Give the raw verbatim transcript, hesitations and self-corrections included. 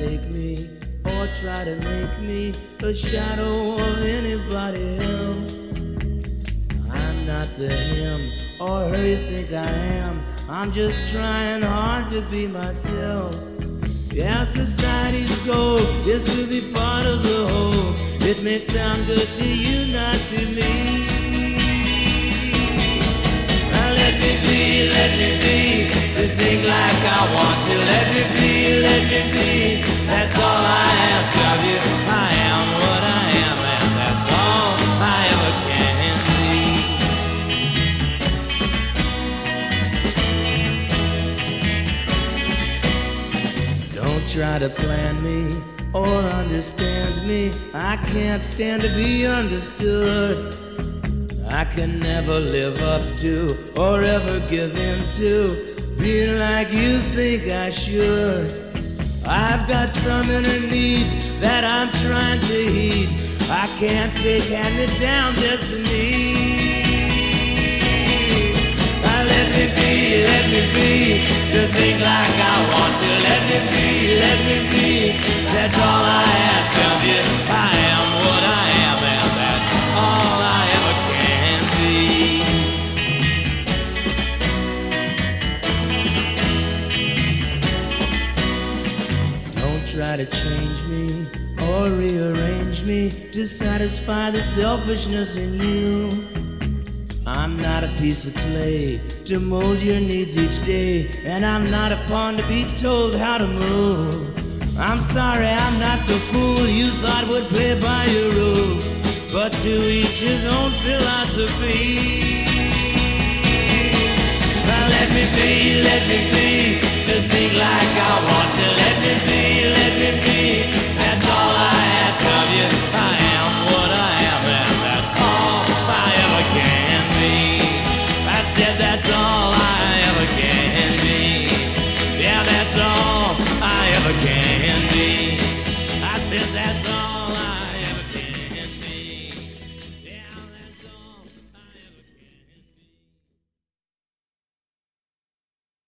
take me or try to make me a shadow of anybody else. I'm not the him or her you think I am. I'm just trying hard to be myself. Yeah, society's goal is to be part of the whole. It may sound good to you, not to me. Now let me be, let me be, to think like I want to. Let me be, let me be, that's all I ask of you. I am what I am, and that's all I ever can be. Don't try to plan me or understand me. I can't stand to be understood. I can never live up to or ever give in to being like you think I should. I've got some inner need that I'm trying to heed. I can't take hand-me-down destiny. Now let me be, let me be, to think like I want to. Let me be, let me be, that's all I ask of you. I am what I am, and that's all I ever can be. Don't try to change me or rearrange me to satisfy the selfishness in you. I'm not a piece of clay to mold your needs each day, and I'm not a pawn to be told how to move. I'm sorry I'm not the fool you thought would play by your rules, but to each his own philosophy. Now let me be, let me be, to think like I want to. Let me be, let me be, that's all I ask of you. I am what I am, and that's all I ever can be. I said that's all